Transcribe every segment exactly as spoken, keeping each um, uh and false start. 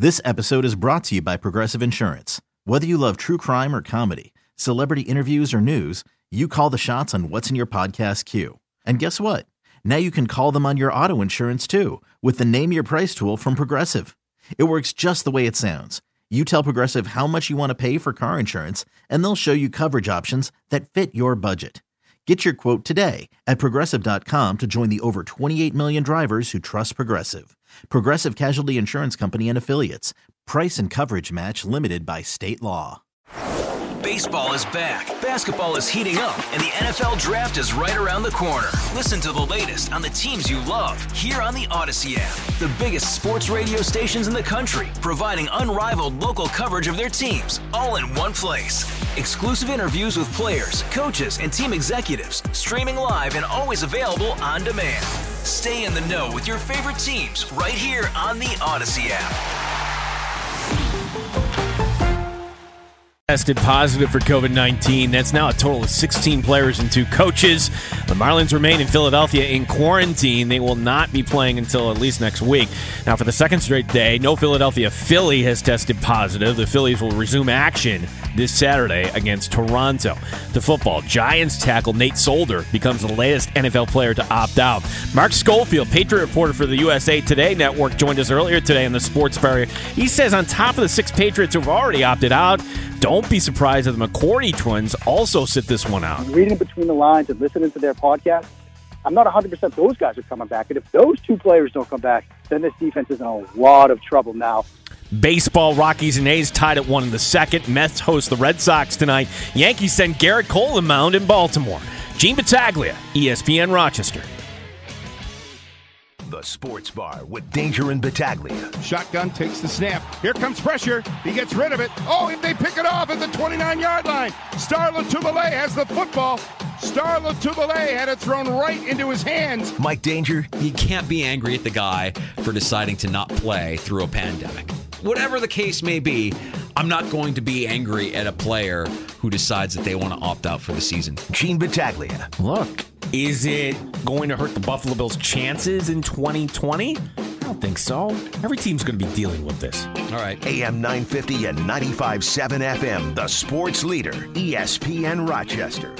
This episode is brought to you by Progressive Insurance. Whether you love true crime or comedy, celebrity interviews or news, you call the shots on what's in your podcast queue. And guess what? Now you can call them on your auto insurance too with the Name Your Price tool from Progressive. It works just the way it sounds. You tell Progressive how much you want to pay for car insurance, and they'll show you coverage options that fit your budget. Get your quote today at Progressive dot com to join the over twenty-eight million drivers who trust Progressive. Progressive Casualty Insurance Company and Affiliates. Price and coverage match limited by state law. Baseball is back, basketball is heating up, and the N F L Draft is right around the corner. Listen to the latest on the teams you love here on the Odyssey app. The biggest sports radio stations in the country, providing unrivaled local coverage of their teams, all in one place. Exclusive interviews with players, coaches, and team executives, streaming live and always available on demand. Stay in the know with your favorite teams right here on the Odyssey app. Tested positive for COVID nineteen. That's now a total of sixteen players and two coaches. The Marlins remain in Philadelphia in quarantine. They will not be playing until at least next week. Now, for the second straight day, no Philadelphia Philly has tested positive. The Phillies will resume action this Saturday against Toronto. To football, Giants tackle Nate Solder becomes the latest N F L player to opt out. Mark Schofield, Patriot reporter for the U S A Today Network, joined us earlier today on the Sports Barrier. He says on top of the six Patriots who have already opted out, don't be surprised if the McCourty twins also sit this one out. Reading between the lines and listening to their podcast, I'm not one hundred percent those guys are coming back. And if those two players don't come back, then this defense is in a lot of trouble now. Baseball, Rockies and A's tied at one in the second. Mets host the Red Sox tonight. Yankees send Garrett Cole to the mound in Baltimore. Gene Battaglia, E S P N Rochester. The Sports Bar with Danger and Battaglia. Shotgun takes the snap. Here comes pressure. He gets rid of it. Oh, and they pick it off at the twenty-nine-yard line. Star Lotulelei has the football. Star Lotulelei had it thrown right into his hands. Mike Danger. You can't be angry at the guy for deciding to not play through a pandemic. Whatever the case may be, I'm not going to be angry at a player who decides that they want to opt out for the season. Gene Battaglia. Look, is it going to hurt the Buffalo Bills' chances in twenty twenty? I don't think so. Every team's going to be dealing with this. All right. A M nine fifty and ninety-five point seven F M, the sports leader, E S P N Rochester.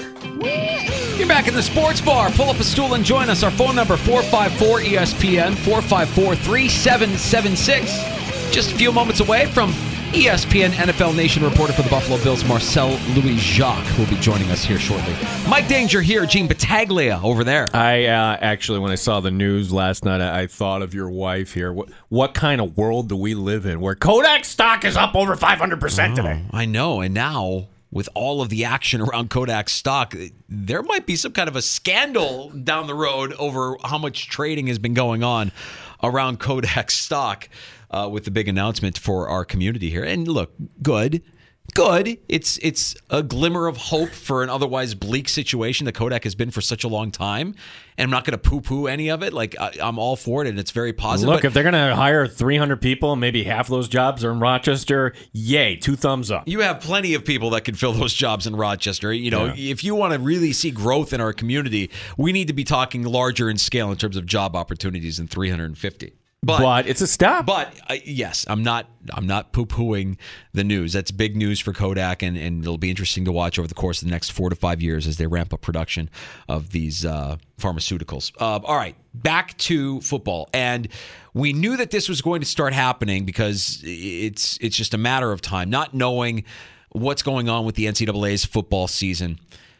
You're back in the Sports Bar. Pull up a stool and join us. Our phone number, four five four E S P N, four five four, three seven seven six. Just a few moments away from E S P N N F L Nation reporter for the Buffalo Bills, Marcel Louis-Jacques, who will be joining us here shortly. Mike Danger here, Gene Battaglia over there. I uh, actually, when I saw the news last night, I, I thought of your wife here. What, what kind of world do we live in where Kodak stock is up over five hundred percent oh, today? I know, and now with all of the action around Kodak stock, there might be some kind of a scandal down the road over how much trading has been going on around Kodak stock. Uh, with the big announcement for our community here. And look, good, good. It's it's a glimmer of hope for an otherwise bleak situation that Kodak has been for such a long time. And I'm not going to poo-poo any of it. Like, I, I'm all for it, and it's very positive. Look, but if they're going to hire three hundred people and maybe half those jobs are in Rochester, yay, two thumbs up. You have plenty of people that can fill those jobs in Rochester. You know, yeah. If you want to really see growth in our community, we need to be talking larger in scale in terms of job opportunities than three hundred fifty. But, but it's a step. But uh, yes, I'm not. I'm not poo-pooing the news. That's big news for Kodak, and, and it'll be interesting to watch over the course of the next four to five years as they ramp up production of these uh, pharmaceuticals. Uh, all right, back to football, and we knew that this was going to start happening because it's it's just a matter of time. Not knowing what's going on with the N C double A's football season,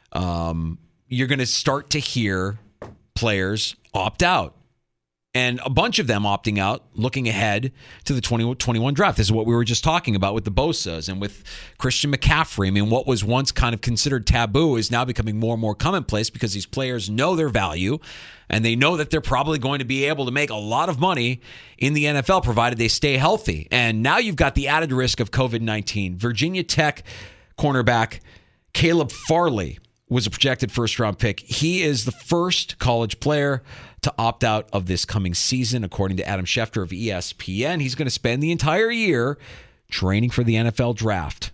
um, you're going to start to hear players opt out. And a bunch of them opting out, looking ahead to the twenty twenty-one draft. This is what we were just talking about with the Bosas and with Christian McCaffrey. I mean, what was once kind of considered taboo is now becoming more and more commonplace because these players know their value and they know that they're probably going to be able to make a lot of money in the N F L provided they stay healthy. And now you've got the added risk of COVID nineteen. Virginia Tech cornerback Caleb Farley was a projected first-round pick. He is the first college player to opt out of this coming season, according to Adam Schefter of E S P N. He's going to spend the entire year training for the N F L draft.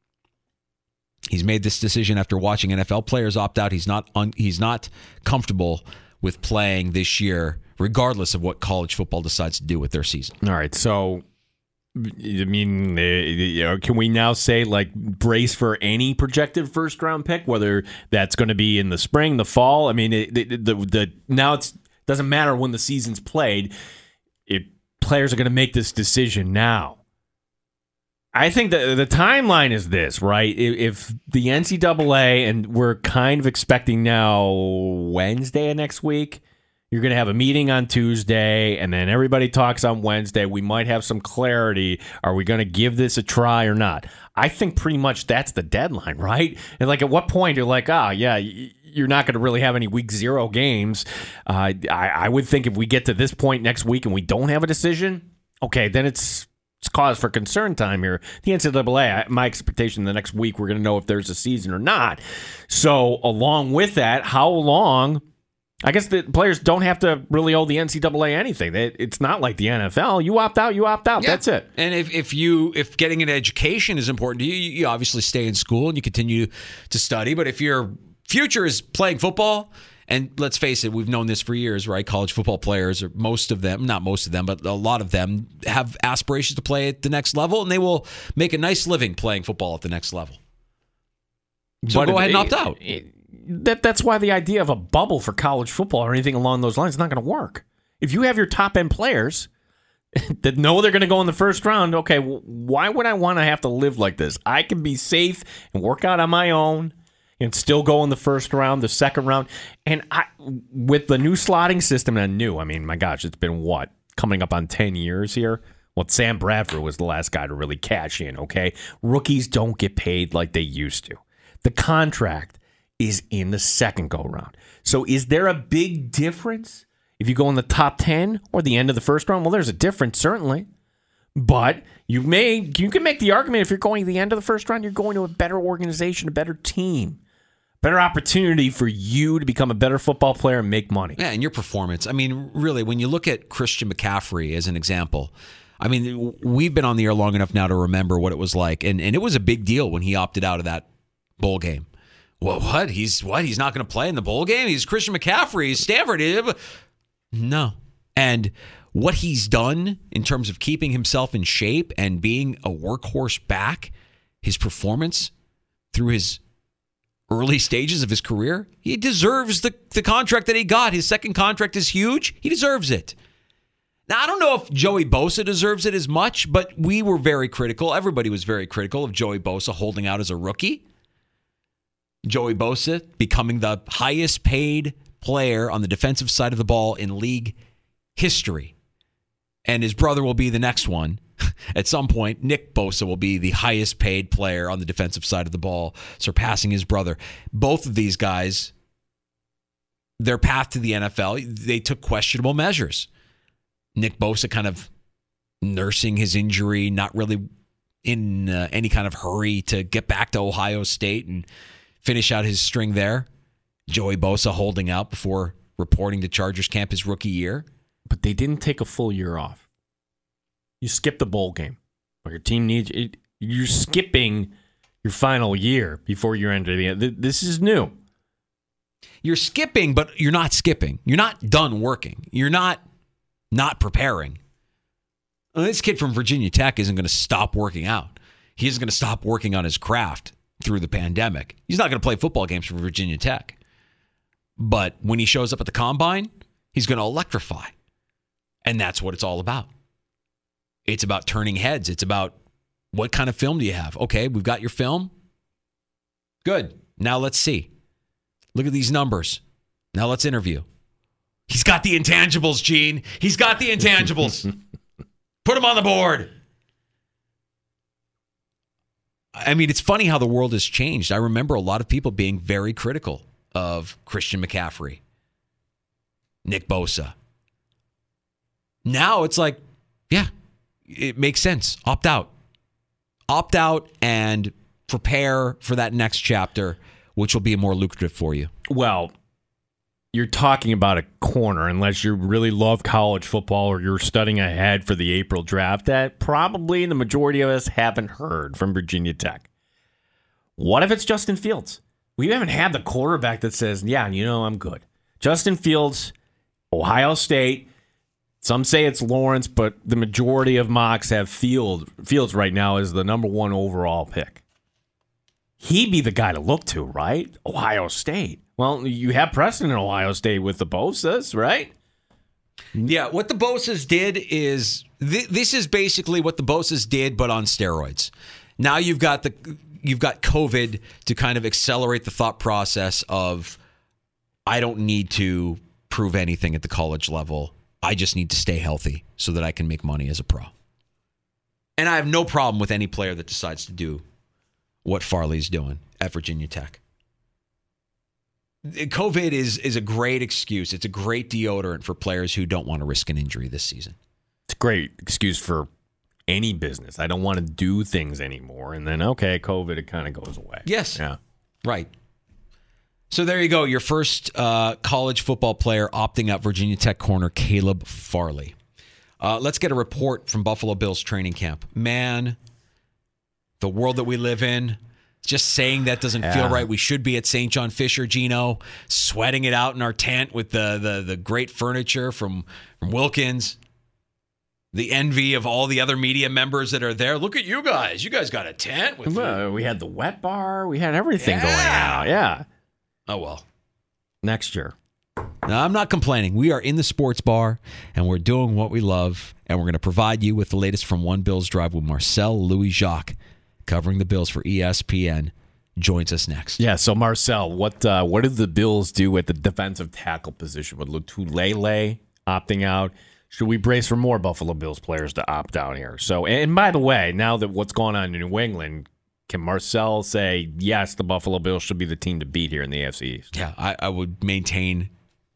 He's made this decision after watching N F L players opt out. He's not un- he's not comfortable with playing this year, regardless of what college football decides to do with their season. All right, so I mean, uh, can we now say, like, brace for any projected first-round pick, whether that's going to be in the spring, the fall? I mean, it, the, the, the now it doesn't matter when the season's played. It, players are going to make this decision now. I think the the timeline is this, right? If, if the N C double A, and we're kind of expecting now Wednesday of next week, you're going to have a meeting on Tuesday, and then everybody talks on Wednesday. We might have some clarity. Are we going to give this a try or not? I think pretty much that's the deadline, right? And like, at what point you're like, ah, oh, yeah, you're not going to really have any week zero games. Uh, I, I would think if we get to this point next week and we don't have a decision, okay, then it's it's cause for concern time here. The N C double A, my expectation the next week, we're going to know if there's a season or not. So along with that, how long? I guess the players don't have to really owe the N C double A anything. It's not like the N F L. You opt out, you opt out. Yeah. That's it. And if, if you if getting an education is important to you, you obviously stay in school and you continue to study. But if your future is playing football, and let's face it, we've known this for years, right? College football players, or most of them, not most of them, but a lot of them have aspirations to play at the next level, and they will make a nice living playing football at the next level. So but go ahead and opt out. It, it, That that's why the idea of a bubble for college football or anything along those lines is not going to work. If you have your top end players that know they're going to go in the first round, okay, well, why would I want to have to live like this? I can be safe and work out on my own and still go in the first round, the second round. And I, with the new slotting system, and new, I mean, my gosh, it's been what? Coming up on ten years here? Well, Sam Bradford was the last guy to really cash in, okay? Rookies don't get paid like they used to. The contract is in the second go-round. So is there a big difference if you go in the top ten or the end of the first round? Well, there's a difference, certainly. But you may you can make the argument if you're going to the end of the first round, you're going to a better organization, a better team, better opportunity for you to become a better football player and make money. Yeah, and your performance. I mean, really, when you look at Christian McCaffrey as an example, I mean, we've been on the air long enough now to remember what it was like. And, and it was a big deal when he opted out of that bowl game. Well, what? He's what? He's not going to play in the bowl game? He's Christian McCaffrey. He's Stanford. No. And what he's done in terms of keeping himself in shape and being a workhorse back, his performance through his early stages of his career, he deserves the, the contract that he got. His second contract is huge. He deserves it. Now, I don't know if Joey Bosa deserves it as much, but we were very critical. Everybody was very critical of Joey Bosa holding out as a rookie. Joey Bosa becoming the highest paid player on the defensive side of the ball in league history. And his brother will be the next one. At some point, Nick Bosa will be the highest paid player on the defensive side of the ball, surpassing his brother. Both of these guys, their path to the N F L, they took questionable measures. Nick Bosa kind of nursing his injury, not really in uh, any kind of hurry to get back to Ohio State and finish out his string there. Joey Bosa holding out before reporting to Chargers camp his rookie year. But they didn't take a full year off. You skip the bowl game. Your team needs it. You're skipping your final year before you enter the end. This is new. You're skipping, but you're not skipping. You're not done working. You're not not preparing. Well, this kid from Virginia Tech isn't going to stop working out. He isn't going to stop working on his craft through the pandemic. He's not going to play football games for Virginia Tech. But when he shows up at the combine, he's going to electrify. And that's what it's all about. It's about turning heads. It's about what kind of film do you have? Okay, we've got your film. Good. Now let's see. Look at these numbers. Now let's interview. He's got the intangibles, Gene. He's got the intangibles. Put him on the board. I mean, it's funny how the world has changed. I remember a lot of people being very critical of Christian McCaffrey, Nick Bosa. Now it's like, yeah, it makes sense. Opt out. Opt out and prepare for that next chapter, which will be more lucrative for you. Well, you're talking about a corner, unless you really love college football or you're studying ahead for the April draft, that probably the majority of us haven't heard from Virginia Tech. What if it's Justin Fields? We haven't had the quarterback that says, yeah, you know, I'm good. Justin Fields, Ohio State, Some say it's Lawrence, but the majority of mocks have Field, Fields right now as the number one overall pick. He'd be the guy to look to, right? Ohio State. Well, you have precedent in Ohio State with the Bosas, right? Yeah, what the Bosas did is, th- this is basically what the Bosas did, but on steroids. Now you've got the you've got COVID to kind of accelerate the thought process of, I don't need to prove anything at the college level. I just need to stay healthy so that I can make money as a pro. And I have no problem with any player that decides to do what Farley's doing at Virginia Tech. COVID is is a great excuse. It's a great deodorant for players who don't want to risk an injury this season. It's a great excuse for any business. I don't want to do things anymore. And then, okay, COVID, it kind of goes away. Yes. Yeah. Right. So there you go. Your first uh, college football player opting out, Virginia Tech corner Caleb Farley. Uh, let's get a report from Buffalo Bills training camp. Man, the world that we live in, just saying that doesn't yeah. feel right. We should be at Saint John Fisher, Gino, sweating it out in our tent with the the, the great furniture from, from Wilkins. The envy of all the other media members that are there. Look at you guys. You guys got a tent. With well, we had the wet bar. We had everything yeah. going out. Yeah. Oh, well. Next year. No, I'm not complaining. We are in the sports bar, and we're doing what we love, and we're going to provide you with the latest from One Bills Drive with Marcel Louis-Jacques, covering the Bills for E S P N, joins us next. Yeah, so Marcel, what uh, what did the Bills do at the defensive tackle position with Lutulele opting out? Should we brace for more Buffalo Bills players to opt out here? So, and by the way, now that what's going on in New England, can Marcel say, yes, the Buffalo Bills should be the team to beat here in the A F C East? Yeah, I, I would maintain,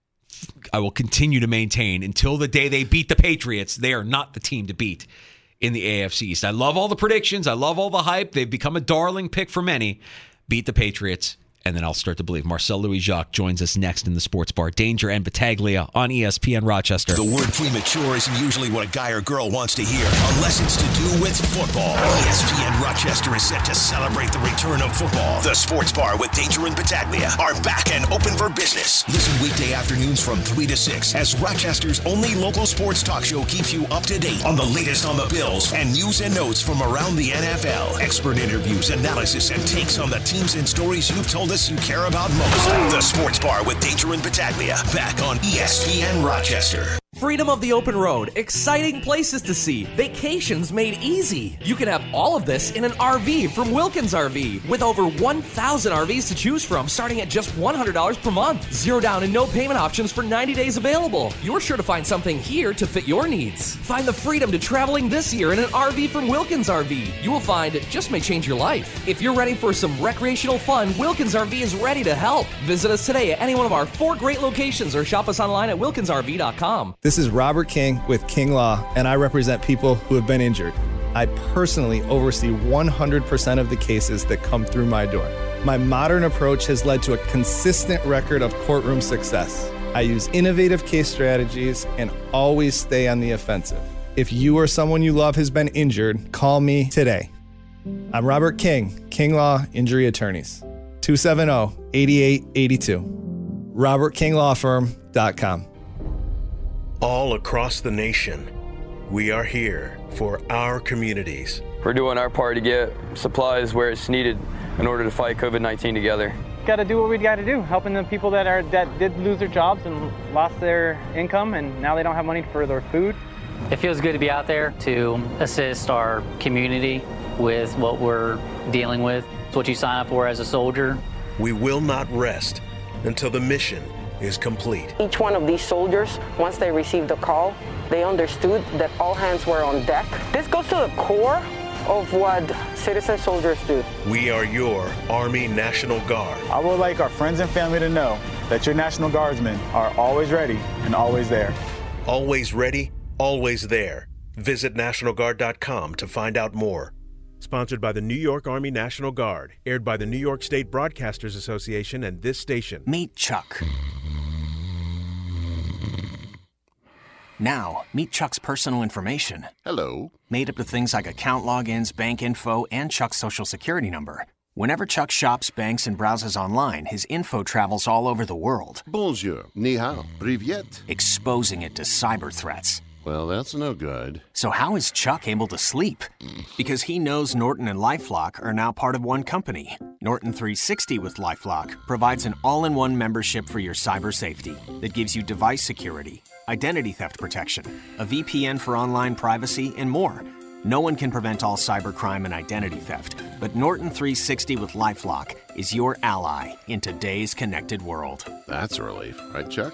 I will continue to maintain until the day they beat the Patriots, they are not the team to beat in the A F C East. I love all the predictions. I love all the hype. They've become a darling pick for many. Beat the Patriots, and then I'll start to believe. Marcel Louis-Jacques joins us next in the Sports Bar. Danger and Battaglia on E S P N Rochester. The word premature isn't usually what a guy or girl wants to hear, unless it's to do with football. E S P N Rochester is set to celebrate the return of football. The Sports Bar with Danger and Battaglia are back and open for business. Listen weekday afternoons from three to six as Rochester's only local sports talk show keeps you up to date on the latest on the Bills and news and notes from around the N F L. Expert interviews, analysis, and takes on the teams and stories you've told us you care about most. The Sports Bar with Danger and Battaglia, back on E S P N Rochester. Freedom of the open road, exciting places to see, vacations made easy. You can have all of this in an R V from Wilkins R V. With over one thousand R Vs to choose from, starting at just one hundred dollars per month. Zero down and no payment options for ninety days available. You're sure to find something here to fit your needs. Find the freedom to traveling this year in an R V from Wilkins R V. You will find it just may change your life. If you're ready for some recreational fun, Wilkins R V is ready to help. Visit us today at any one of our four great locations or shop us online at wilkins R V dot com. This is Robert King with King Law, and I represent people who have been injured. I personally oversee one hundred percent of the cases that come through my door. My modern approach has led to a consistent record of courtroom success. I use innovative case strategies and always stay on the offensive. If you or someone you love has been injured, call me today. I'm Robert King, King Law Injury Attorneys, two seven zero, eight eight eight two, robert king law firm dot com. All across the nation, we are here for our communities. We're doing our part to get supplies where it's needed in order to fight covid nineteen together. Got to do what we got to do, helping the people that are that did lose their jobs and lost their income, and now they don't have money for their food. It feels good to be out there to assist our community with what we're dealing with. It's what you sign up for as a soldier. We will not rest until the mission is complete. Each one of these soldiers, once they received the call, they understood that all hands were on deck. This goes to the core of what citizen soldiers do. We are your Army National Guard. I would like our friends and family to know that your National Guardsmen are always ready and always there. Always ready, always there. Visit National Guard dot com to find out more. Sponsored by the New York Army National Guard. Aired by the New York State Broadcasters Association and this station. Meet Chuck. Now, meet Chuck's personal information. Hello. Made up of things like account logins, bank info, and Chuck's social security number. Whenever Chuck shops, banks, and browses online, his info travels all over the world. Bonjour, ni hao, privyet. Exposing it to cyber threats. Well, that's no good. So how is Chuck able to sleep? Because he knows Norton and LifeLock are now part of one company. Norton three sixty with LifeLock provides an all-in-one membership for your cyber safety that gives you device security, identity theft protection, a V P N for online privacy, and more. No one can prevent all cybercrime and identity theft, but Norton three sixty with LifeLock is your ally in today's connected world. That's a relief, right, Chuck?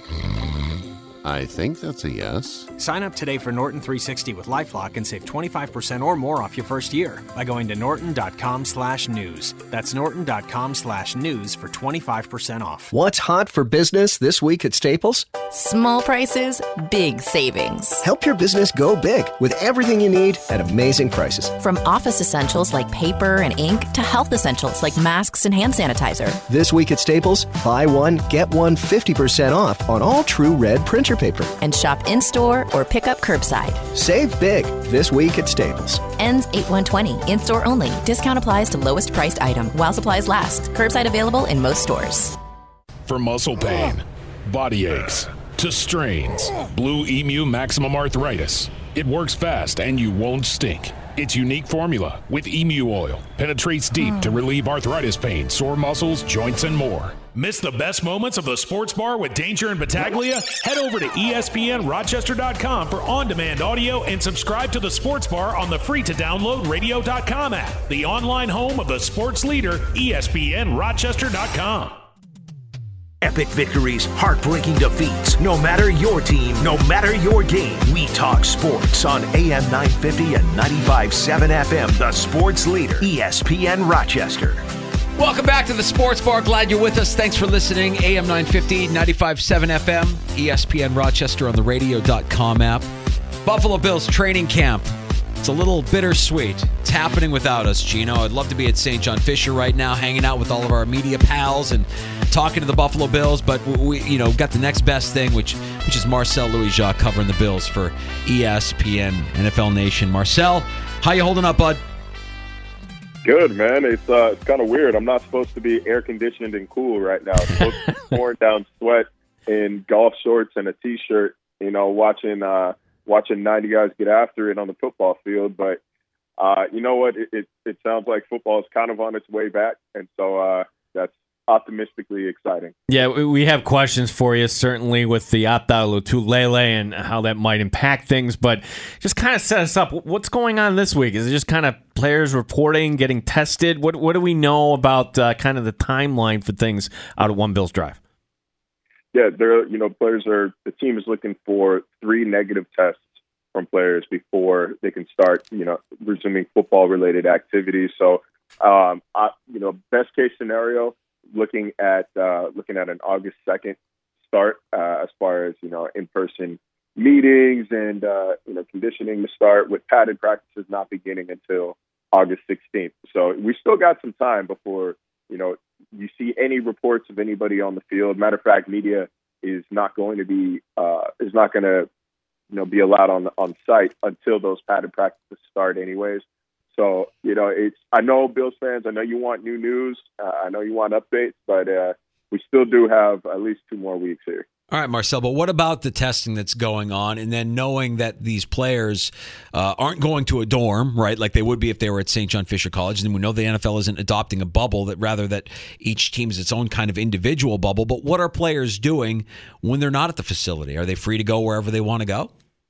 I think that's a yes. Sign up today for Norton three sixty with LifeLock and save twenty-five percent or more off your first year by going to norton.com slash news. That's norton.com slash news for twenty-five percent off. What's hot for business this week at Staples? Small prices, big savings. Help your business go big with everything you need at amazing prices. From office essentials like paper and ink to health essentials like masks and hand sanitizer. This week at Staples, buy one, get one fifty percent off on all True Red printer paper. And shop in-store or pick up curbside. Save big this week at Staples. Ends eight one twenty. In-store only. Discount applies to lowest priced item while supplies last. Curbside available in most stores. From muscle pain, body aches, to strains, Blue Emu Maximum Arthritis. It works fast and you won't stink. Its unique formula with emu oil penetrates deep to relieve arthritis pain, sore muscles, joints, and more. Miss the best moments of the Sports Bar with Danger and Battaglia? Head over to E S P N Rochester dot com for on-demand audio and subscribe to the Sports Bar on the free-to-download radio dot com app, the online home of the sports leader, E S P N Rochester dot com. Epic victories, heartbreaking defeats. No matter your team, no matter your game, we talk sports on A M nine fifty and ninety-five point seven F M, the sports leader, E S P N Rochester. Welcome back to the Sports Bar. Glad you're with us. Thanks for listening. A M nine fifty, ninety-five point seven F M, E S P N Rochester on the radio dot com app. Buffalo Bills training camp. It's a little bittersweet. It's happening without us, Gino. I'd love to be at Saint John Fisher right now, hanging out with all of our media pals and talking to the Buffalo Bills. But we, you know, got the next best thing, which which is Marcel Louis-Jacques covering the Bills for E S P N N F L Nation. Marcel, how you holding up, bud? Good, man. It's uh, it's kind of weird. I'm not supposed to be air conditioned and cool right now. I'm supposed to be pouring down sweat in golf shorts and a t-shirt. You know, watching. Uh, watching ninety guys get after it on the football field. But uh, you know what? It, it, it sounds like football is kind of on its way back. And so uh, that's optimistically exciting. Yeah, we have questions for you, certainly, with the opt-out of Lotulelei and how that might impact things. But just kind of set us up. What's going on this week? Is it just kind of players reporting, getting tested? What, what do we know about uh, kind of the timeline for things out of One Bills Drive? Yeah, there. You know, players are. The team is looking for three negative tests from players before they can start. You know, resuming football-related activities. So, um, I, you know, best case scenario, looking at uh, looking at an August second start uh, as far as you know, in-person meetings and uh, you know, conditioning to start, with padded practices not beginning until August sixteenth. So we still got some time before you know. You see any reports of anybody on the field. Matter of fact, media is not going to be uh, is not going to you know be allowed on on site until those padded practices start, anyways. So you know, it's I know Bills fans. I know you want new news. Uh, I know you want updates, but uh, we still do have at least two more weeks here. All right, Marcel, but what about the testing that's going on, and then knowing that these players uh, aren't going to a dorm, right, like they would be if they were at Saint John Fisher College, and we know the N F L isn't adopting a bubble, that rather that each team is its own kind of individual bubble, but what are players doing when they're not at the facility? Are they free to go wherever they want to go?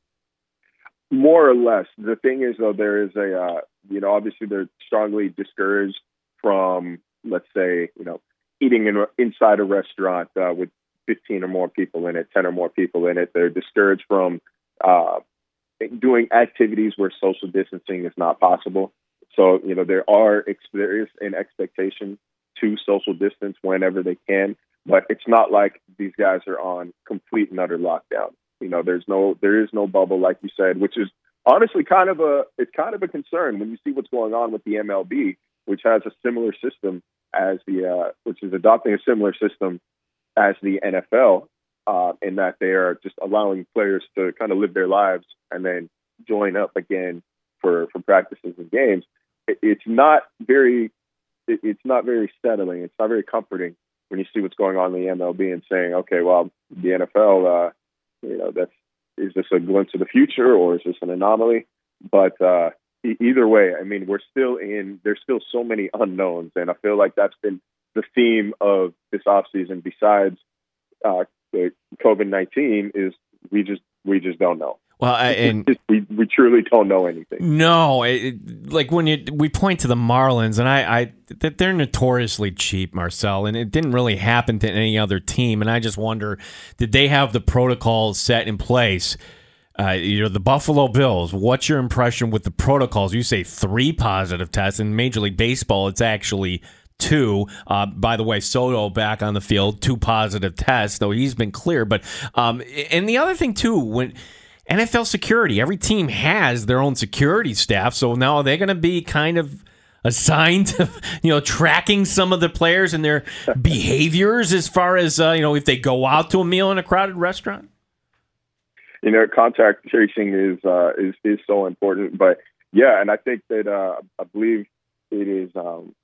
More or less. The thing is, though, there is a, uh, you know, obviously they're strongly discouraged from, let's say, you know, eating in, inside a restaurant uh, with fifteen or more people in it, ten or more people in it. They're discouraged from uh, doing activities where social distancing is not possible. So, you know, there are there is an expectation to social distance whenever they can, but it's not like these guys are on complete and utter lockdown. You know, there's no there is no bubble, like you said, which is honestly kind of a it's kind of a concern when you see what's going on with the M L B, which has a similar system as the uh, which is adopting a similar system as the N F L, uh, in that they are just allowing players to kind of live their lives and then join up again for, for practices and games. It, it's not very, it, it's not very settling. It's not very comforting when you see what's going on in the M L B and saying, okay, well, the N F L, uh, you know, that's is this a glimpse of the future or is this an anomaly? But uh, e- either way, I mean, we're still in, there's still so many unknowns. And I feel like that's been the theme of this offseason besides uh, the COVID nineteen is we just, we just don't know. Well, I, and we we truly don't know anything. No, it, like when you, we point to the Marlins, and I, I that they're notoriously cheap, Marcel, and it didn't really happen to any other team. And I just wonder, did they have the protocols set in place? Uh, you know, the Buffalo Bills. What's your impression with the protocols? You say three positive tests in Major League Baseball. It's actually two. Uh, by the way, Soto back on the field, two positive tests, though he's been clear. But um, and the other thing too, when N F L security, every team has their own security staff, so now are they going to be kind of assigned to, you know, tracking some of the players and their behaviors as far as, uh, you know, if they go out to a meal in a crowded restaurant? You know, contact tracing is uh, is is so important, but yeah, and I think that uh, I believe it is um,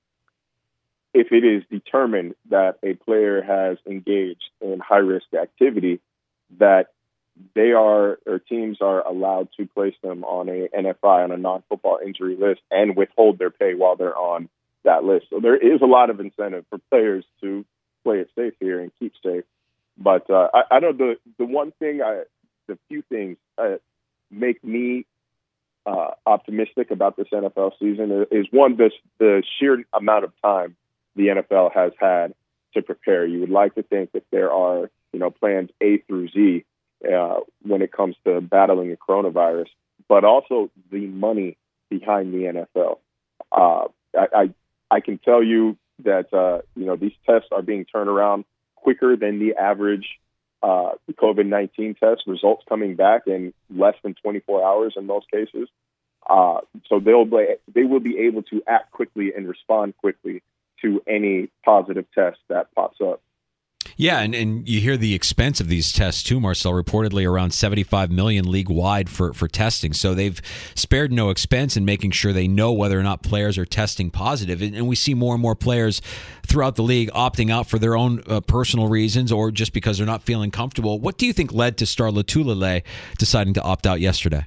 if it is determined that a player has engaged in high risk activity, that they are, or teams are allowed to place them on a N F I, on a non-football injury list, and withhold their pay while they're on that list. So there is a lot of incentive for players to play it safe here and keep safe. But uh, I, I know the the one thing, I, the few things uh, make me uh, optimistic about this N F L season is, one, this, the sheer amount of time the N F L has had to prepare. You would like to think that there are, you know, plans A through Z Uh, when it comes to battling the coronavirus, but also the money behind the N F L. Uh, I, I I can tell you that uh, you know these tests are being turned around quicker than the average uh, COVID nineteen test. Results coming back in less than twenty-four hours in most cases. Uh, so they'll be, they will be able to act quickly and respond quickly to any positive test that pops up. Yeah, and, and you hear the expense of these tests too, Marcel, reportedly around seventy-five million dollars league-wide for, for testing. So they've spared no expense in making sure they know whether or not players are testing positive. And, and we see more and more players throughout the league opting out for their own uh, personal reasons or just because they're not feeling comfortable. What do you think led to Star Lotulelei deciding to opt out yesterday?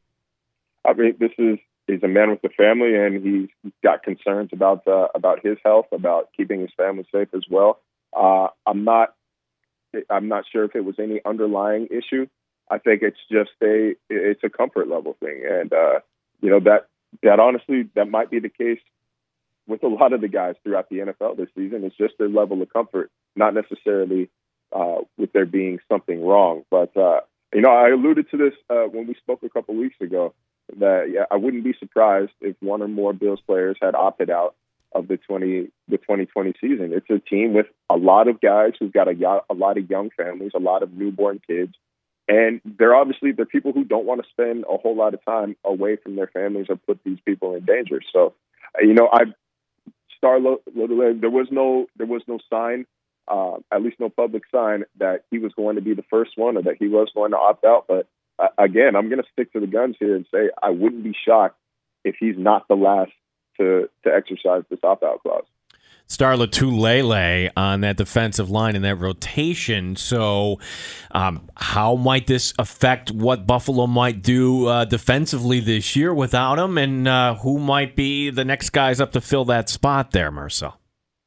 I mean, this is he's a man with a family, and he's got concerns about uh, about his health, about keeping his family safe as well. Uh, I'm not. I'm not sure if it was any underlying issue. I think it's just a. It's a comfort level thing, and uh, you know that that honestly that might be the case with a lot of the guys throughout the N F L this season. It's just their level of comfort, not necessarily uh, with there being something wrong. But uh, you know, I alluded to this uh, when we spoke a couple weeks ago. That yeah, I wouldn't be surprised if one or more Bills players had opted out of the twenty the twenty twenty season. It's a team with a lot of guys who've got a, a lot of young families, a lot of newborn kids, and they're obviously they're people who don't want to spend a whole lot of time away from their families or put these people in danger. So, you know, I Star Lotulelei, there was no there was no sign, uh, at least no public sign that he was going to be the first one or that he was going to opt out. But uh, again, I'm going to stick to the guns here and say I wouldn't be shocked if he's not the last to to exercise this opt-out clause. Star Lotulelei on that defensive line and that rotation. So um, how might this affect what Buffalo might do uh, defensively this year without him, and uh, who might be the next guys up to fill that spot there, Marcel?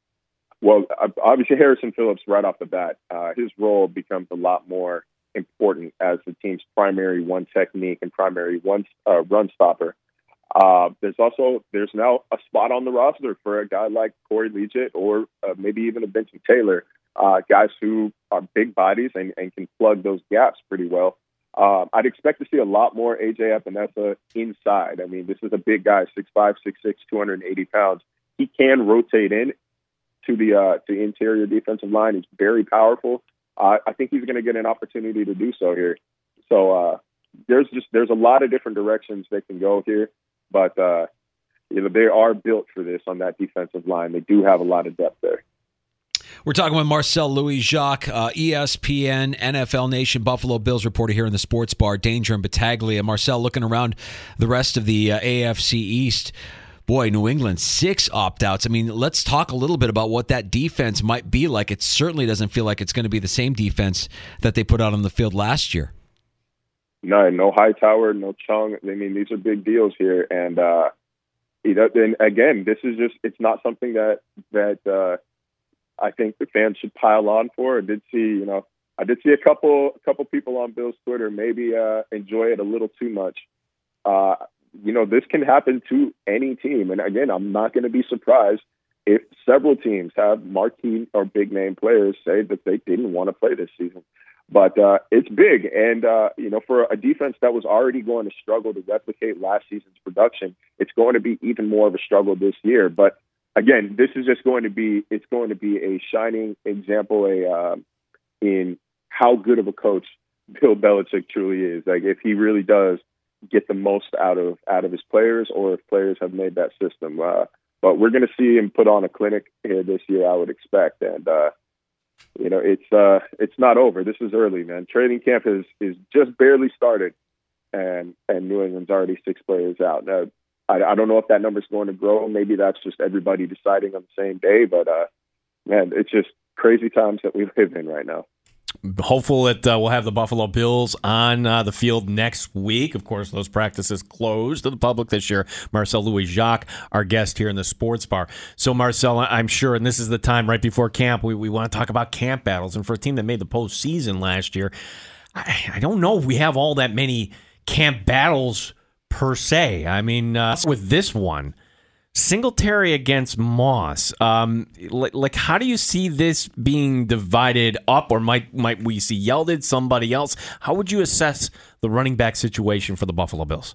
Well, obviously Harrison Phillips right off the bat, uh, his role becomes a lot more important as the team's primary one technique and primary one uh, run stopper. Uh, there's also there's now a spot on the roster for a guy like Corey Liuget or uh, maybe even a Vincent Taylor, uh, guys who are big bodies and, and can plug those gaps pretty well. Uh, I'd expect to see a lot more A J Epinesa inside. I mean, this is a big guy, six five, six six, two hundred eighty pounds. He can rotate in to the uh, to the interior defensive line. He's very powerful. Uh, I think he's going to get an opportunity to do so here. So uh, there's just there's a lot of different directions they can go here. But, uh, you know, they are built for this on that defensive line. They do have a lot of depth there. We're talking with Marcel Louis-Jacques, uh, E S P N, N F L Nation, Buffalo Bills reporter here in the Sports Bar, Danger and Battaglia. Marcel, looking around the rest of the uh, A F C East, boy, New England, six opt-outs. I mean, let's talk a little bit about what that defense might be like. It certainly doesn't feel like it's going to be the same defense that they put out on the field last year. no, no Hightower, no Chung. I mean, these are big deals here. And, uh, you know, then again, this is just, it's not something that, that, uh, I think the fans should pile on for. I did see, you know, I did see a couple, a couple people on Bill's Twitter maybe, uh, enjoy it a little too much. Uh, you know, this can happen to any team. And again, I'm not going to be surprised if several teams have marquee or big name players say that they didn't want to play this season. But uh, it's big. And, uh, you know, for a defense that was already going to struggle to replicate last season's production, it's going to be even more of a struggle this year. But again, this is just going to be, it's going to be a shining example a, uh, in how good of a coach Bill Belichick truly is. Like, if he really does get the most out of, out of his players, or if players have made that system. Uh, but we're going to see him put on a clinic here this year, I would expect. And, uh, You know, it's uh, it's not over. This is early, man. Training camp is is just barely started, and and New England's already six players out. Now, I, I don't know if that number's going to grow. Maybe that's just everybody deciding on the same day. But uh, man, it's just crazy times that we live in right now. Hopeful that uh, we'll have the Buffalo Bills on uh, the field next week. Of course, those practices closed to the public this year. Marcel Louis-Jacques, our guest here in the Sports Bar. So, Marcel, I'm sure, and this is the time right before camp, we, we want to talk about camp battles. And for a team that made the postseason last year, I, I don't know if we have all that many camp battles per se. I mean, uh, with this one, Singletary against Moss. Um, like, like, how do you see this being divided up, or might might we see Yeldon, somebody else? How would you assess the running back situation for the Buffalo Bills?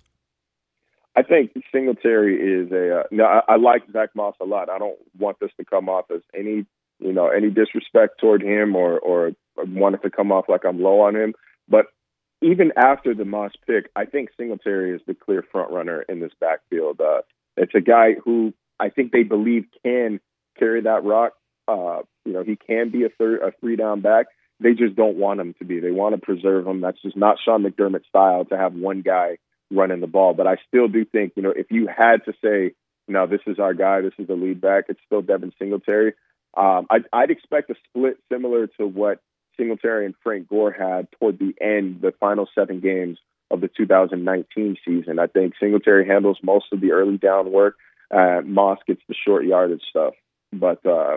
I think Singletary is a. Uh, no, I, I like Zach Moss a lot. I don't want this to come off as any, you know, any disrespect toward him, or or want it to come off like I'm low on him. But even after the Moss pick, I think Singletary is the clear front runner in this backfield. Uh, It's a guy who I think they believe can carry that rock. Uh, you know, he can be a third, a three down back. They just don't want him to be. They want to preserve him. That's just not Sean McDermott's style to have one guy running the ball. But I still do think, you know, if you had to say, no, this is our guy, this is the lead back, it's still Devin Singletary. Um, I'd, I'd expect a split similar to what Singletary and Frank Gore had toward the end, the final seven games of the two thousand nineteen season. I think Singletary handles most of the early down work. Uh, Moss gets the short yardage stuff. But uh,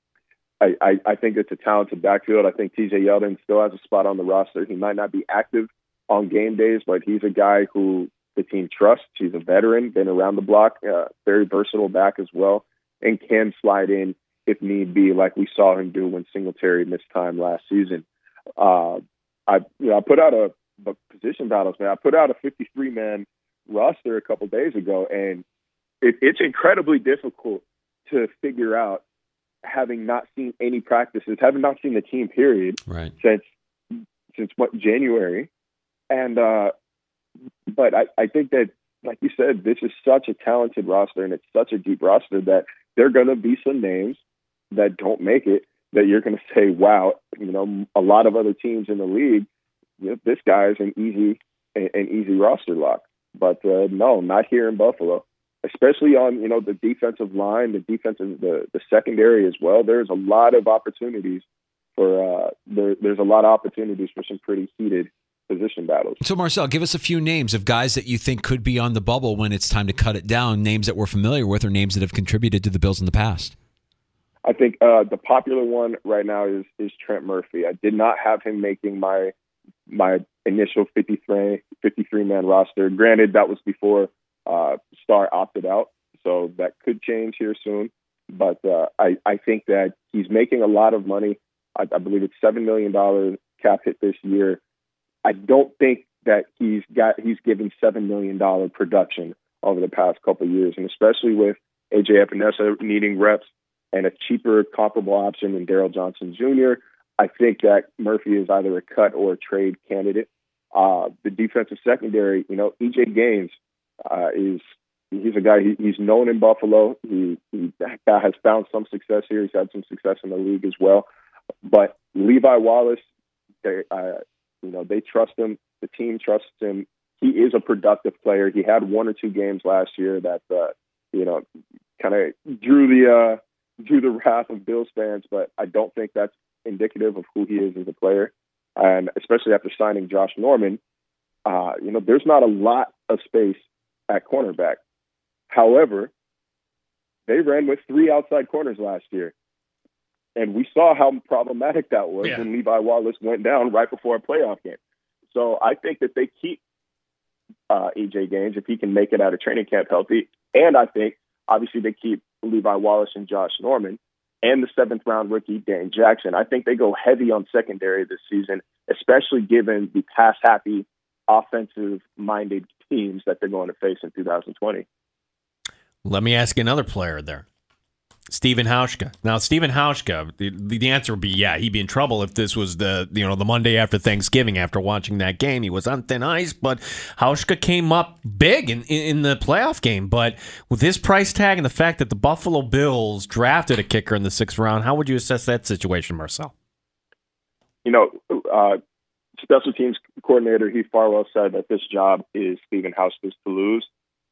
I, I, I think it's a talented backfield. I think T J Yeldon still has a spot on the roster. He might not be active on game days, but he's a guy who the team trusts. He's a veteran, been around the block, uh, very versatile back as well, and can slide in if need be, like we saw him do when Singletary missed time last season. Uh, I, you know, I put out a But position battles, man. I put out a fifty-three man roster a couple days ago, and it, it's incredibly difficult to figure out, having not seen any practices, having not seen the team period right. since since what January, and uh, but I, I think that, like you said, this is such a talented roster, and it's such a deep roster that there are going to be some names that don't make it that you're going to say, wow, you know, a lot of other teams in the league, you know, this guy is an easy, an easy roster lock. But uh, no, not here in Buffalo, especially on, you know, the defensive line, the defensive, the, the secondary as well. There's a lot of opportunities for, uh, there, there's a lot of opportunities for some pretty heated position battles. So, Marcel, give us a few names of guys that you think could be on the bubble when it's time to cut it down, names that we're familiar with or names that have contributed to the Bills in the past. I think uh, the popular one right now is, is Trent Murphy. I did not have him making my my initial fifty-three man roster. Granted, that was before uh, Starr opted out, so that could change here soon. But uh, I, I think that he's making a lot of money. I, I believe it's seven million dollars cap hit this year. I don't think that he's got he's given seven million dollars production over the past couple of years, and especially with A J Epinesa needing reps and a cheaper comparable option in Daryl Johnson Junior, I think that Murphy is either a cut or a trade candidate. Uh, the defensive secondary, you know, E J Gaines uh, is he's a guy. He, he's known in Buffalo. He, he has found some success here. He's had some success in the league as well. But Levi Wallace, they, uh, you know, they trust him. The team trusts him. He is a productive player. He had one or two games last year that uh, you know kind of drew the uh, drew the wrath of Bills fans, but I don't think that's indicative of who he is as a player. And especially after signing Josh Norman, uh, you know, there's not a lot of space at cornerback. However, they ran with three outside corners last year. And we saw how problematic that was yeah. when Levi Wallace went down right before a playoff game. So I think that they keep uh, E J Gaines if he can make it out of training camp healthy. And I think, obviously, they keep Levi Wallace and Josh Norman and the seventh-round rookie Dane Jackson. I think they go heavy on secondary this season, especially given the pass-happy, offensive-minded teams that they're going to face in two thousand twenty. Let me ask you another player there. Stephen Hauschka. Now, Stephen Hauschka, the, the answer would be, yeah, he'd be in trouble if this was the you know the Monday after Thanksgiving after watching that game. He was on thin ice, but Hauschka came up big in, in the playoff game. But with his price tag and the fact that the Buffalo Bills drafted a kicker in the sixth round, how would you assess that situation, Marcel? You know, uh, special teams coordinator Heath Farwell said that this job is Stephen Hauschka's to lose.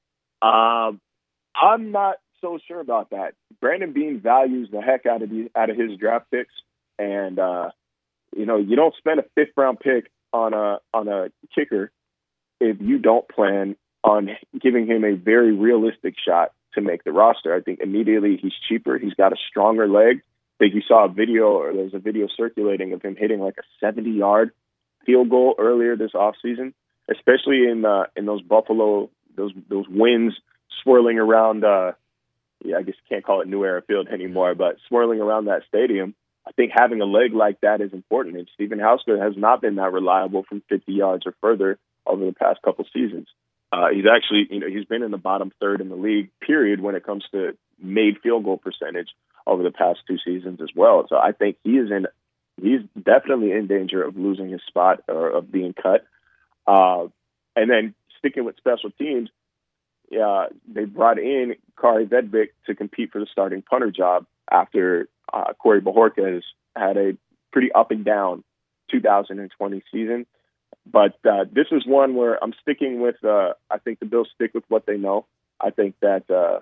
Um, I'm not so sure about that. Brandon Beane values the heck out of the, out of his draft picks, and uh, you know you don't spend a fifth round pick on a on a kicker if you don't plan on giving him a very realistic shot to make the roster. I think immediately he's cheaper. He's got a stronger leg. I think you saw a video, or there's a video circulating of him hitting like a seventy yard field goal earlier this offseason, especially in uh, in those Buffalo those those winds swirling around. Uh, Yeah, I guess you can't call it New Era Field anymore, but swirling around that stadium, I think having a leg like that is important. And Stephen Hauschka has not been that reliable from fifty yards or further over the past couple seasons. Uh, he's actually, you know, he's been in the bottom third in the league, period, when it comes to made field goal percentage over the past two seasons as well. So I think he is in, he's definitely in danger of losing his spot or of being cut. Uh, and then sticking with special teams, Uh, they brought in Kari Vedvik to compete for the starting punter job after uh, Corey Bojorquez had a pretty up and down two thousand twenty season. But uh, this is one where I'm sticking with, uh, I think the Bills stick with what they know. I think that, uh,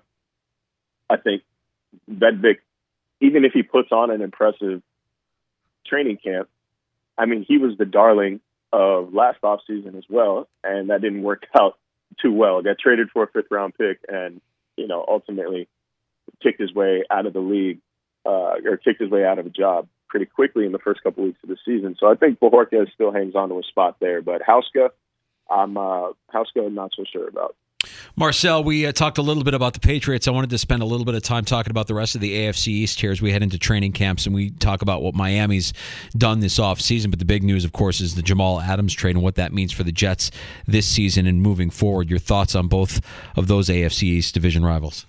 I think Vedvik, even if he puts on an impressive training camp, I mean, he was the darling of last offseason as well, and that didn't work out too well. Got traded for a fifth round pick and, you know, ultimately kicked his way out of the league uh, or kicked his way out of a job pretty quickly in the first couple weeks of the season. So I think Bojorquez still hangs on to a spot there, but Hauschka, I'm uh, Hauschka, I'm not so sure about. Marcel, we uh, talked a little bit about the Patriots. I wanted to spend a little bit of time talking about the rest of the A F C East here as we head into training camps and we talk about what Miami's done this offseason. But the big news, of course, is the Jamal Adams trade and what that means for the Jets this season and moving forward. Your thoughts on both of those A F C East division rivals?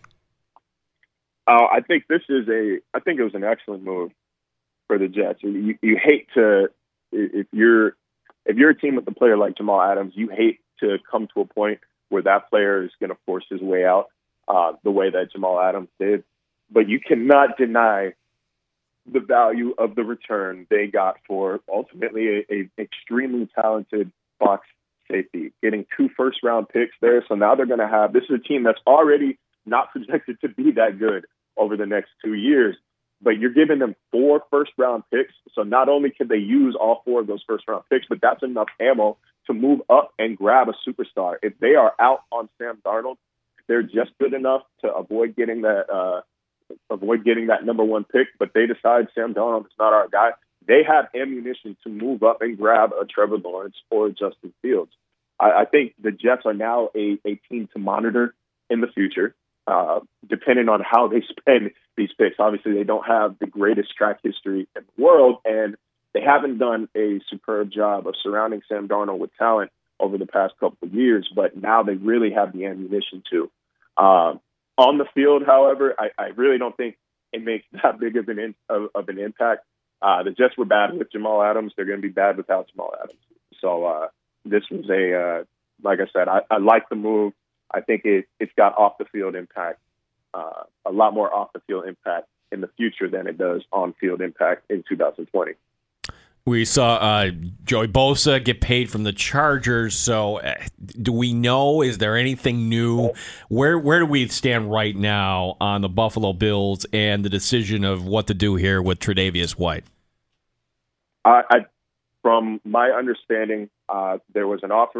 Uh, I think this is a. I think it was an excellent move for the Jets. You, you hate to if you're if you're a team with a player like Jamal Adams, you hate to come to a point where that player is going to force his way out uh, the way that Jamal Adams did. But you cannot deny the value of the return they got for ultimately a, a extremely talented box safety, getting two first-round picks there. So now they're going to have – this is a team that's already not projected to be that good over the next two years, but you're giving them four first-round picks. So not only can they use all four of those first-round picks, but that's enough ammo to move up and grab a superstar. If they are out on Sam Darnold, they're just good enough to avoid getting that uh, avoid getting that number one pick, but they decide Sam Darnold is not our guy. They have ammunition to move up and grab a Trevor Lawrence or a Justin Fields. I, I think the Jets are now a, a team to monitor in the future, uh, depending on how they spend these picks. Obviously, they don't have the greatest track history in the world, and they haven't done a superb job of surrounding Sam Darnold with talent over the past couple of years, but now they really have the ammunition to. Uh, on the field, however, I, I really don't think it makes that big of an in, of, of an impact. Uh, the Jets were bad with Jamal Adams. They're going to be bad without Jamal Adams. So uh, this was a, uh, like I said, I, I like the move. I think it, it's got off-the-field impact, uh, a lot more off-the-field impact in the future than it does on-field impact in two thousand twenty. We saw uh, Joey Bosa get paid from the Chargers. So, uh, do we know? Is there anything new? Where where do we stand right now on the Buffalo Bills and the decision of what to do here with Tre'Davious White? I, I, from my understanding, uh, there was an offer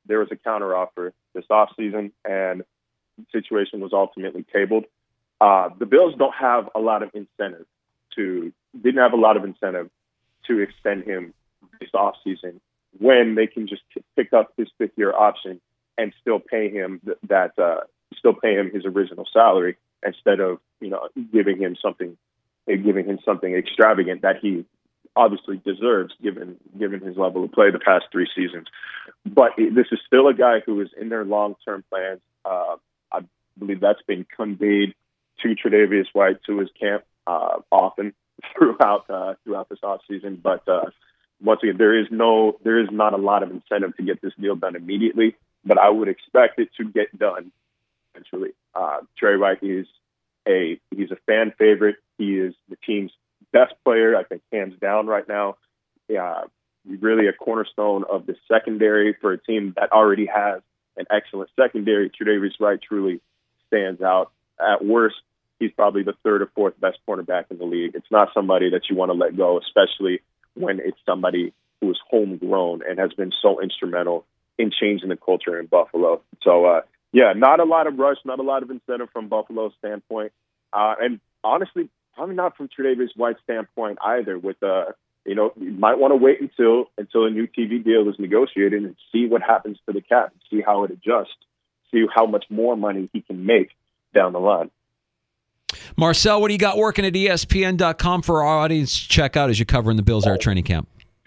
there was a counteroffer this offseason, and the situation was ultimately tabled. Uh, the Bills don't have a lot of incentive to didn't have a lot of incentive to extend him this offseason when they can just t- pick up his fifth year option and still pay him th- that uh, still pay him his original salary instead of you know giving him something giving him something extravagant that he obviously deserves given given his level of play the past three seasons. But it, this is still a guy who is in their long term plans. Uh, I believe that's been conveyed to Tre'Davious White, to his camp, uh, often throughout uh, throughout this offseason. But uh, once again, there is no, there is not a lot of incentive to get this deal done immediately. But I would expect it to get done eventually. Uh, Trey White is a he's a fan favorite. He is the team's best player, I think, hands down right now. Yeah, really a cornerstone of the secondary for a team that already has an excellent secondary. Tre'Davious White truly stands out. At worst, he's probably the third or fourth best cornerback in the league. It's not somebody that you want to let go, especially when it's somebody who is homegrown and has been so instrumental in changing the culture in Buffalo. So, uh, yeah, not a lot of rush, not a lot of incentive from Buffalo's standpoint. Uh, and honestly, probably not from Tre'Davious White's standpoint either. With, uh, you know, you might want to wait until until a new T V deal is negotiated and see what happens to the cap, see how it adjusts, see how much more money he can make down the line. Marcel, what do you got working at E S P N dot com for our audience to check out as you're covering the Bills Air training camp?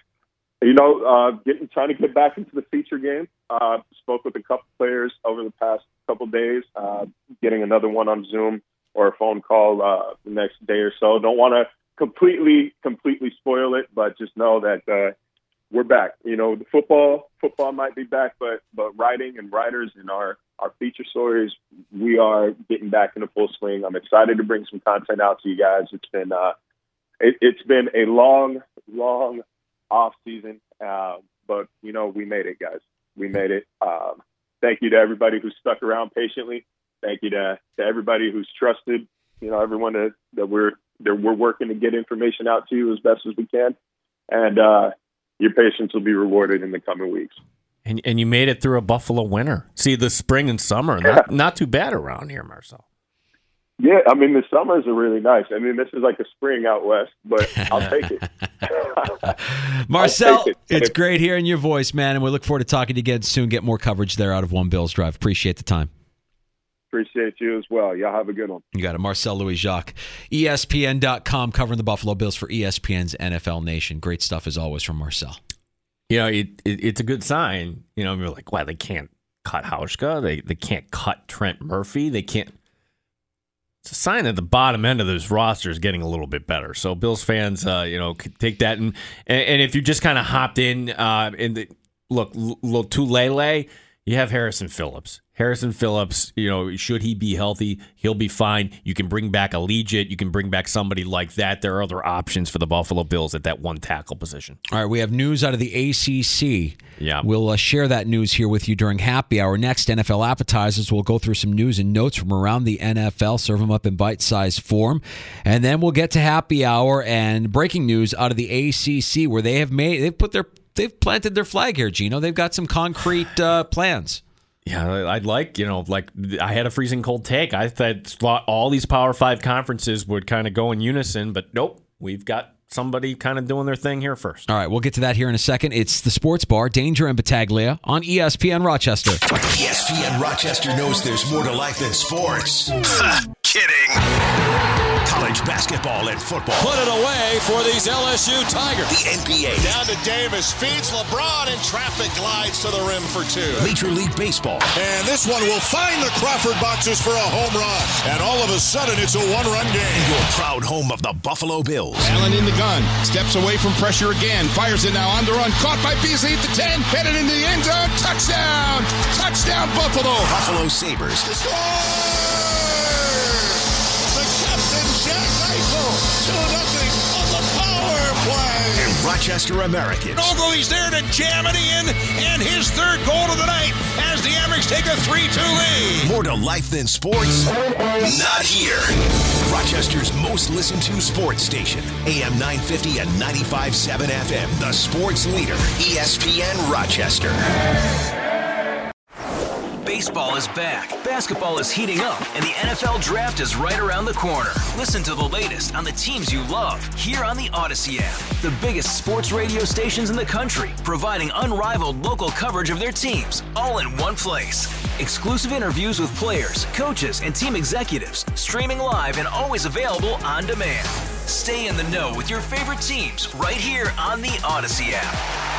You know, uh, getting trying to get back into the feature game. Uh, spoke with a couple players over the past couple days, uh, getting another one on Zoom or a phone call uh, the next day or so. Don't want to completely, completely spoil it, but just know that uh, we're back. You know, the football, football might be back, but but writing and writers and our our feature stories, we are getting back into full swing. I'm excited to bring some content out to you guys. It's been uh, it, it's been a long, long off season, uh, but you know we made it, guys. We made it. Um, thank you to everybody who stuck around patiently. Thank you to, to everybody who's trusted. You know, everyone that, that we're that we're working to get information out to you as best as we can, and uh, your patience will be rewarded in the coming weeks. And and you made it through a Buffalo winter. See, the spring and summer, not, not too bad around here, Marcel. Yeah, I mean, the summers are really nice. I mean, this is like a spring out west, but I'll take it. Marcel, take it. It's great hearing your voice, man, and we look forward to talking to you again soon. Get more coverage there out of One Bills Drive. Appreciate the time. Appreciate you as well. Y'all have a good one. You got it. Marcel Louis-Jacques, E S P N dot com, covering the Buffalo Bills for E S P N's N F L Nation. Great stuff as always from Marcel. You know, it, it, it's a good sign. You know, you're like, wow, they can't cut Hauschka. They they can't cut Trent Murphy. They can't. It's a sign that the bottom end of this roster is getting a little bit better. So Bills fans, uh, you know, could take that. And and if you just kind of hopped in, uh, in the, look, little Tulele, you have Harrison Phillips. Harrison Phillips, you know, should he be healthy, he'll be fine. You can bring back a Legit. You can bring back somebody like that. There are other options for the Buffalo Bills at that one tackle position. All right, we have news out of the A C C. Yeah. We'll uh, share that news here with you during Happy Hour. Next, N F L Appetizers. We'll go through some news and notes from around the N F L, serve them up in bite-sized form. And then we'll get to Happy Hour and breaking news out of the A C C, where they have made, they've put their, they've planted their flag here, Gino. They've got some concrete uh, plans. Yeah, I'd like, you know, like I had a freezing cold take. I thought all these Power Five conferences would kind of go in unison, but nope, we've got somebody kind of doing their thing here first. All right, we'll get to that here in a second. It's the Sports Bar, Danger and Battaglia on E S P N Rochester. E S P N Rochester knows there's more to life than sports. Kidding. College basketball and football. Put it away for these L S U Tigers. The N B A. Down to Davis, feeds LeBron, and traffic glides to the rim for two. Major League Baseball. And this one will find the Crawford boxes for a home run. And all of a sudden, it's a one-run game. Your proud home of the Buffalo Bills. Allen in the gun. Steps away from pressure again. Fires it now on the run. Caught by Beasley at the ten. Headed into the end zone. Touchdown. Touchdown, Buffalo. Buffalo Sabres. Jack Eichel, two nothing on the power play. And Rochester Americans. Ogley's there to jam it in, and his third goal of the night as the Amerks take a three two lead. More to life than sports? Not here. Rochester's most listened to sports station, A M nine fifty and ninety-five point seven F M, the sports leader, E S P N Rochester. Baseball is back, basketball is heating up, and the N F L Draft is right around the corner. Listen to the latest on the teams you love here on the Odyssey app. The biggest sports radio stations in the country, providing unrivaled local coverage of their teams, all in one place. Exclusive interviews with players, coaches, and team executives, streaming live and always available on demand. Stay in the know with your favorite teams right here on the Odyssey app.